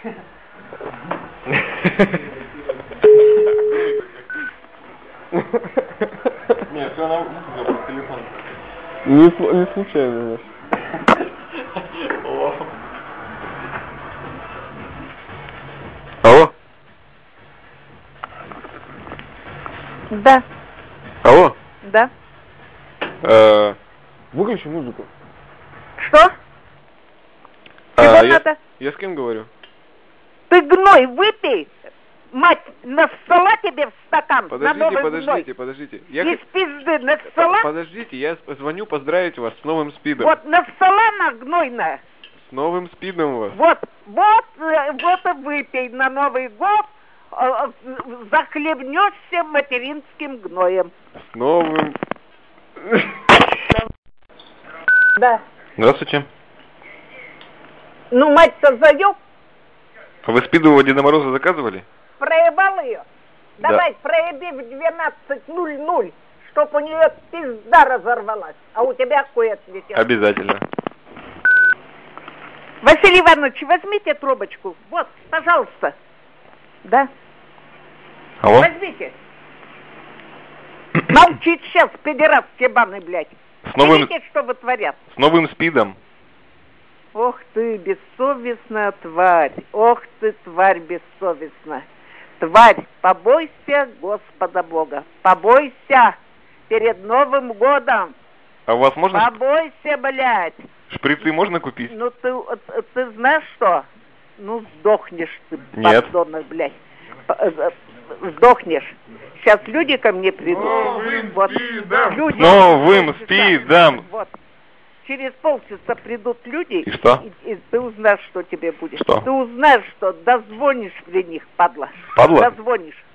Нет, все на телефон. Не случайно. Алло? Да. Алло? Да. Выключи музыку. Что? Чего Я надо? с кем говорю? Ты гной выпей, мать, нассала тебе в стакан. На новый гной. Подождите. Из пизды нассала. Подождите, я звоню поздравить вас с новым спидом. Вот нассала на гнойная. С новым спидом вас. Вот и выпей на Новый год, захлебнешься материнским гноем. С новым... Да. Здравствуйте. Ну, мать-то заеб, А вы спидового Деда Мороза заказывали? проебал ее. Да. Давай, проеби в 12:00, чтоб у нее пизда разорвалась, а у тебя хуй отлетел. Обязательно. Василий Иванович, возьмите трубочку. Вот, пожалуйста. Да? Алло? Возьмите. Молчит сейчас, педерас ебаный, блядь. С новым... Видите, что вытворят? С новым спидом. Ох ты, бессовестная тварь. Ох ты, тварь бессовестная. Тварь, побойся Господа Бога. Побойся перед Новым годом. А у вас можно... Побойся, блядь. Шприцы можно купить? Ну ты знаешь что? Ну сдохнешь ты, Нет. подонок, блядь. Сдохнешь. Сейчас люди ко мне придут. Новым вот. спидом. Люди, Новым спидом. Вот. Через полчаса придут люди. И что? И ты узнаешь, что тебе будет. Что? Ты узнаешь, что дозвонишь для них, падла. Падла? Дозвонишь.